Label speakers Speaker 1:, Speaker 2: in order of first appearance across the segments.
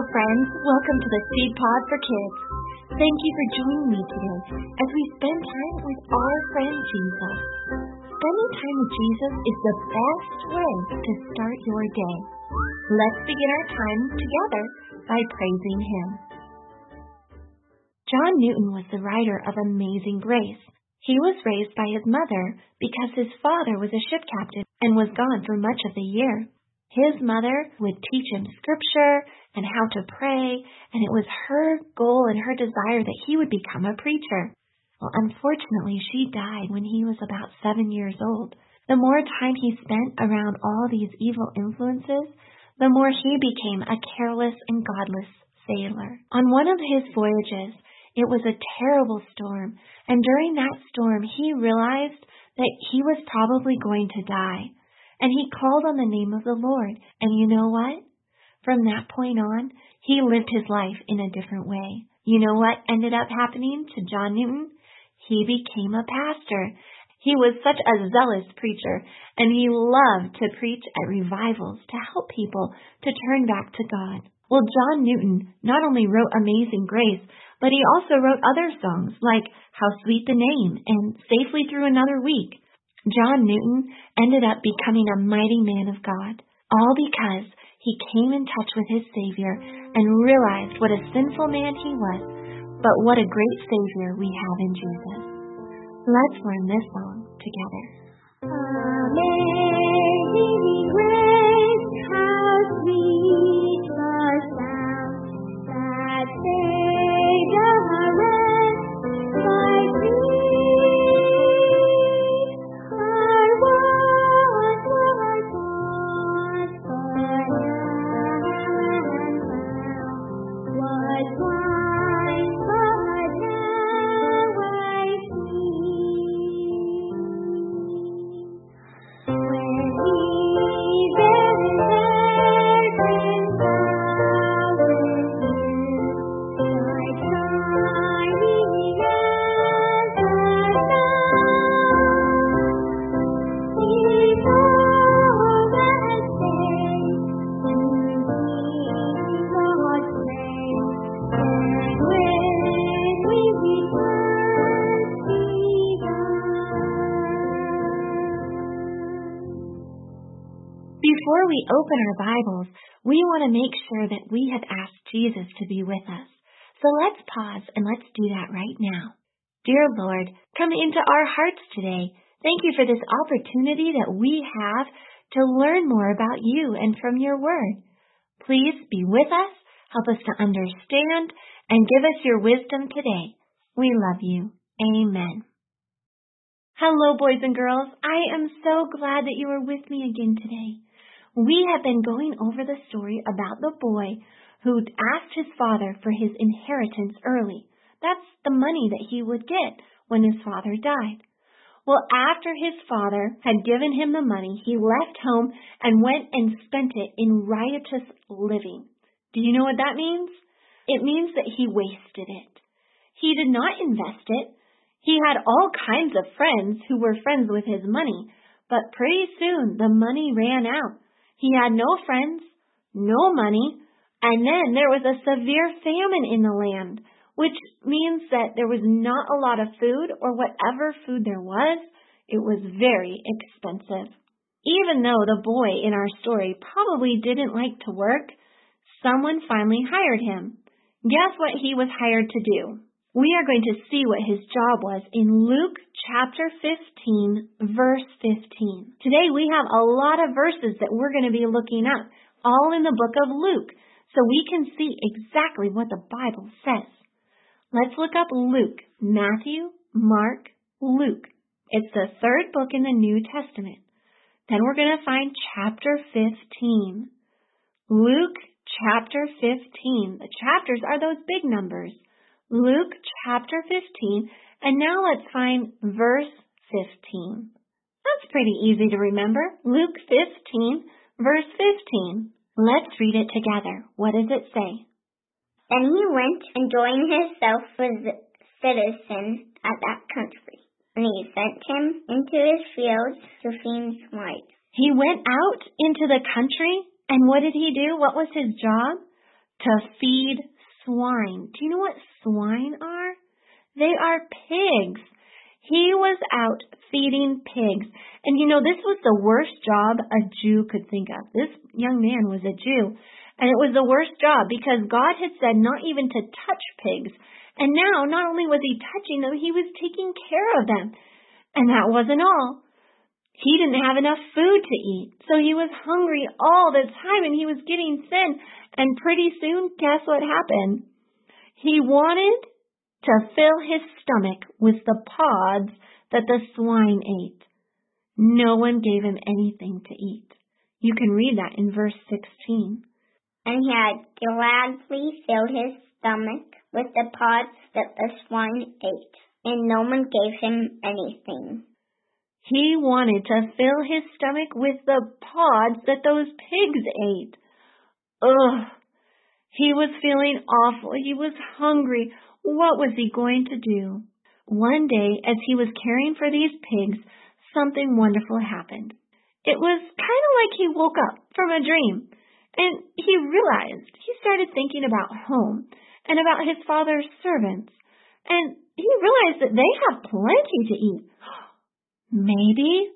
Speaker 1: friends. Welcome to the Seed Pod for Kids. Thank you for joining me today as we spend time with our friend Jesus. Spending time with Jesus is the best way to start your day. Let's begin our time together by praising Him. John Newton was the writer of Amazing Grace. He was raised by his mother because his father was a ship captain and was gone for much of the year. His mother would teach him scripture and how to pray, and it was her goal and her desire that he would become a preacher. Well, unfortunately, she died when he was about 7 years old. The more time he spent around all these evil influences, the more he became a careless and godless sailor. On one of his voyages, it was a terrible storm, and during that storm, he realized that he was probably going to die. And he called on the name of the Lord. And you know what? From that point on, he lived his life in a different way. You know what ended up happening to John Newton? He became a pastor. He was such a zealous preacher, and he loved to preach at revivals to help people to turn back to God. Well, John Newton not only wrote Amazing Grace, but he also wrote other songs like How Sweet the Name and Safely Through Another Week. John Newton ended up becoming a mighty man of God, all because he came in touch with his Savior and realized what a sinful man he was, but what a great Savior we have in Jesus. Let's learn this song together. Amazing grace, how sweet the sound that saved a wretch like me. Before we open our Bibles, we want to make sure that we have asked Jesus to be with us. So let's pause and let's do that right now. Dear Lord, come into our hearts today. Thank you for this opportunity that we have to learn more about you and from your word. Please be with us, help us to understand, and give us your wisdom today. We love you. Amen. Hello, boys and girls. I am so glad that you are with me again today. We have been going over the story about the boy who asked his father for his inheritance early. That's the money that he would get when his father died. Well, after his father had given him the money, he left home and went and spent it in riotous living. Do you know what that means? It means that he wasted it. He did not invest it. He had all kinds of friends who were friends with his money, but pretty soon the money ran out. He had no friends, no money, and then there was a severe famine in the land, which means that there was not a lot of food, or whatever food there was, it was very expensive. Even though the boy in our story probably didn't like to work, someone finally hired him. Guess what he was hired to do? We are going to see what his job was in Luke chapter 15, verse 15. Today we have a lot of verses that we're going to be looking up, all in the book of Luke, so we can see exactly what the Bible says. Let's look up Luke, Matthew, Mark, Luke. It's the third book in the New Testament. Then we're going to find chapter 15. Luke chapter 15. The chapters are those big numbers. Luke chapter 15, and now let's find verse 15. That's pretty easy to remember. Luke 15, verse 15. Let's read it together. What does it say?
Speaker 2: Then he went and joined himself with the citizens at that country, and he sent him into his fields to feed swine.
Speaker 1: He went out into the country, and what did he do? What was his job? to feed swine. Do you know what swine are? They are pigs. He was out feeding pigs. And this was the worst job a Jew could think of. This young man was a Jew. And it was the worst job because God had said not even to touch pigs. And now, not only was he touching them, he was taking care of them. And that wasn't all. He didn't have enough food to eat. So he was hungry all the time and he was getting thin. And pretty soon, guess what happened? He wanted to fill his stomach with the pods that the swine ate. No one gave him anything to eat. You can read that in verse 16.
Speaker 2: And he had gladly filled his stomach with the pods that the swine ate, and no one gave him anything.
Speaker 1: He wanted to fill his stomach with the pods that those pigs ate. Ugh! He was feeling awful. He was hungry. What was he going to do? One day, as he was caring for these pigs, something wonderful happened. It was kind of like he woke up from a dream, and he started thinking about home and about his father's servants, and he realized that they have plenty to eat. Maybe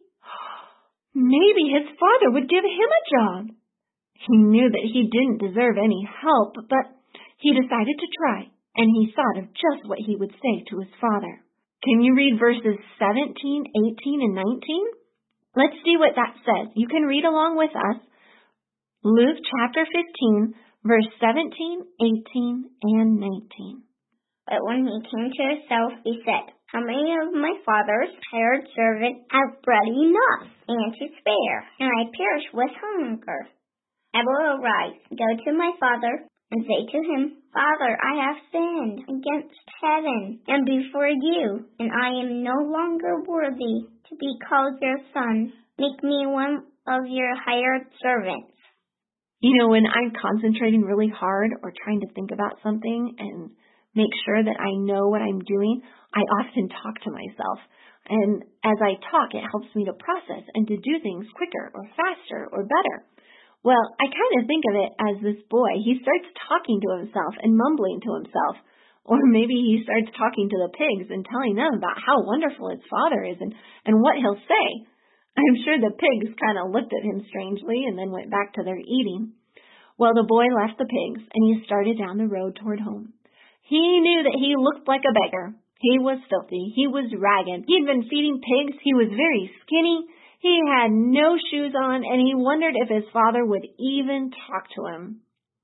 Speaker 1: his father would give him a job. He knew that he didn't deserve any help, but he decided to try, and he thought of just what he would say to his father. Can you read verses 17, 18, and 19? Let's see what that says. You can read along with us. Luke chapter 15, verse 17, 18, and 19.
Speaker 2: But when he came to himself, he said, How many of my father's hired servants have bread enough and to spare, and I perish with hunger? I will arise, go to my father, and say to him, Father, I have sinned against heaven and before you, and I am no longer worthy to be called your son. Make me one of your hired servants.
Speaker 1: When I'm concentrating really hard or trying to think about something and make sure that I know what I'm doing, I often talk to myself. And as I talk, it helps me to process and to do things quicker or faster or better. Well, I kind of think of it as this boy. He starts talking to himself and mumbling to himself. Or maybe he starts talking to the pigs and telling them about how wonderful his father is and what he'll say. I'm sure the pigs kind of looked at him strangely and then went back to their eating. Well, the boy left the pigs and he started down the road toward home. He knew that he looked like a beggar. He was filthy. He was ragged. He'd been feeding pigs. He was very skinny. He had no shoes on, and he wondered if his father would even talk to him.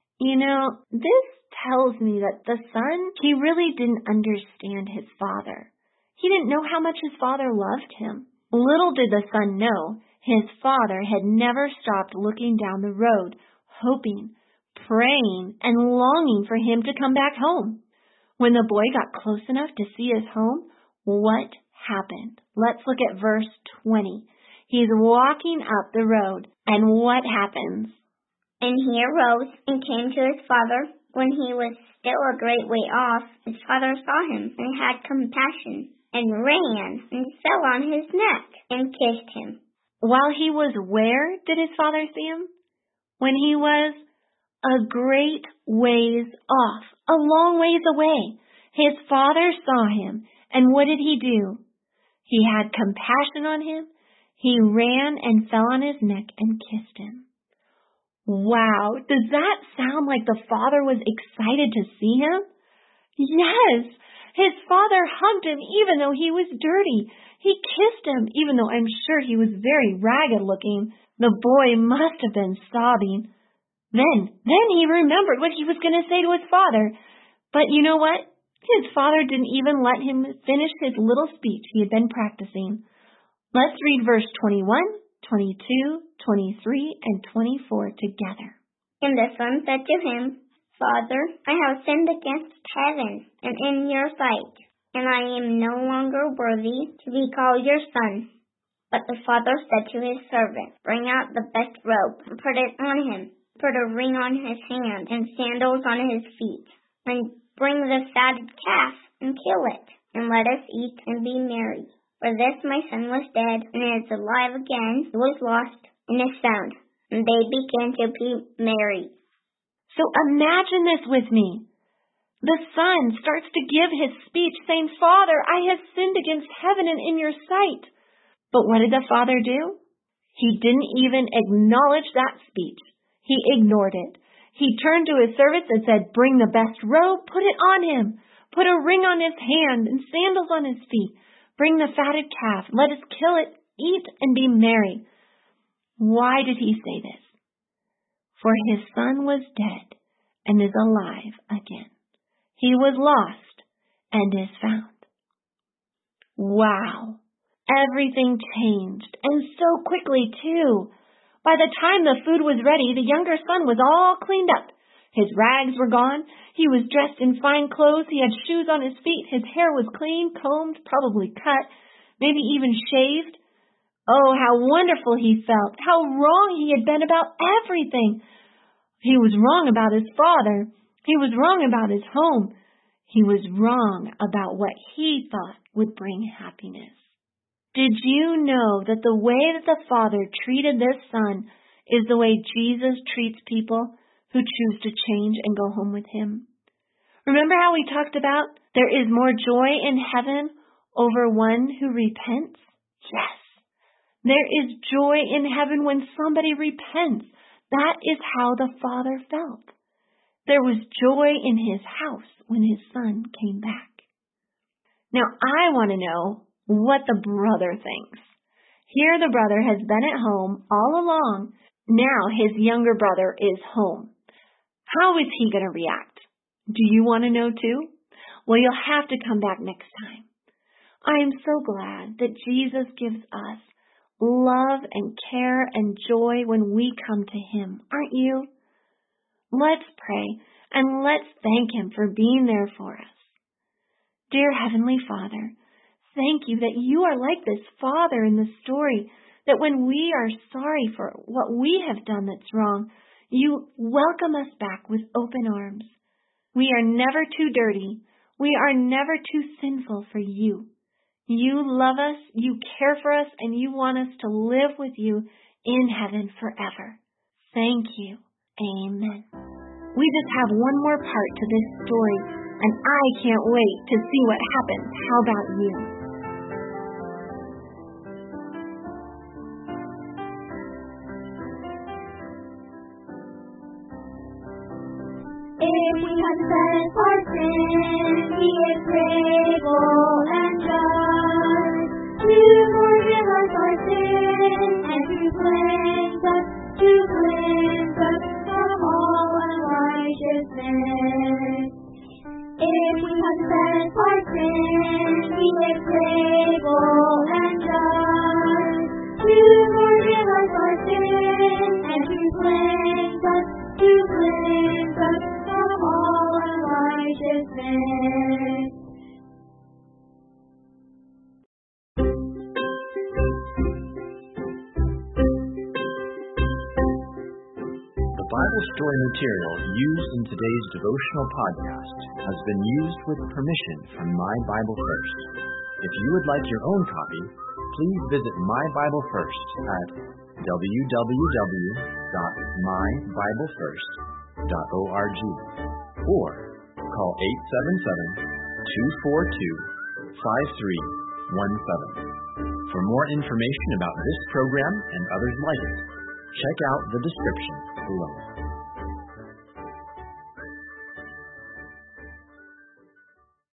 Speaker 1: This tells me that the son, he really didn't understand his father. He didn't know how much his father loved him. Little did the son know, his father had never stopped looking down the road, hoping, praying, and longing for him to come back home. When the boy got close enough to see his home, what happened? Let's look at verse 20. He's walking up the road, and what happens?
Speaker 2: And he arose and came to his father. When he was still a great way off, his father saw him and had compassion, and ran and fell on his neck and kissed him.
Speaker 1: While he was where did his father see him? When he was a great ways off, a long ways away. His father saw him, and what did he do? He had compassion on him. He ran and fell on his neck and kissed him. Wow, does that sound like the father was excited to see him? Yes, his father hugged him even though he was dirty. He kissed him even though I'm sure he was very ragged looking. The boy must have been sobbing. Then he remembered what he was going to say to his father. But you know what? His father didn't even let him finish his little speech he had been practicing. Let's read verse 21, 22, 23, and 24 together.
Speaker 2: And the son said to him, Father, I have sinned against heaven and in your sight, and I am no longer worthy to be called your son. But the father said to his servant, Bring out the best robe and put it on him. Put a ring on his hand and sandals on his feet. And bring the fatted calf and kill it, and let us eat and be merry. For this my son was dead, and is alive again. He was lost, and is found. And they began to be merry.
Speaker 1: So imagine this with me. The son starts to give his speech saying, Father, I have sinned against heaven and in your sight. But what did the father do? He didn't even acknowledge that speech. He ignored it. He turned to his servants and said, bring the best robe, put it on him. Put a ring on his hand and sandals on his feet. Bring the fatted calf. Let us kill it, eat, and be merry. Why did he say this? For his son was dead and is alive again. He was lost and is found. Wow! Everything changed, and so quickly too. By the time the food was ready, the younger son was all cleaned up. His rags were gone. He was dressed in fine clothes. He had shoes on his feet. His hair was clean, combed, probably cut, maybe even shaved. Oh, how wonderful he felt. How wrong he had been about everything. He was wrong about his father. He was wrong about his home. He was wrong about what he thought would bring happiness. Did you know that the way that the Father treated this son is the way Jesus treats people who choose to change and go home with him? Remember how we talked about there is more joy in heaven over one who repents? Yes. There is joy in heaven when somebody repents. That is how the Father felt. There was joy in his house when his son came back. Now, I want to know what the brother thinks. Here the brother has been at home all along. Now his younger brother is home. How is he going to react? Do you want to know too? Well, you'll have to come back next time. I am so glad that Jesus gives us love and care and joy when we come to him. Aren't you? Let's pray and let's thank him for being there for us. Dear Heavenly Father, thank you that you are like this father in the story, that when we are sorry for what we have done that's wrong, you welcome us back with open arms. We are never too dirty. We are never too sinful for you. You love us, you care for us, and you want us to live with you in heaven forever. Thank you. Amen. We just have one more part to this story, and I can't wait to see what happens. How about you?
Speaker 2: If we confess our sins, he is faithful and just to forgive us our sins and to cleanse us from all unrighteousness. If we confess our sins, he is faithful and just to forgive us our sins and to cleanse us from all unrighteousness.
Speaker 3: The Bible story material used in today's devotional podcast has been used with permission from My Bible First. If you would like your own copy, please visit My Bible First at www.mybiblefirst.org or call 877-242-5317. For more information about this program and others like it, check out the description below.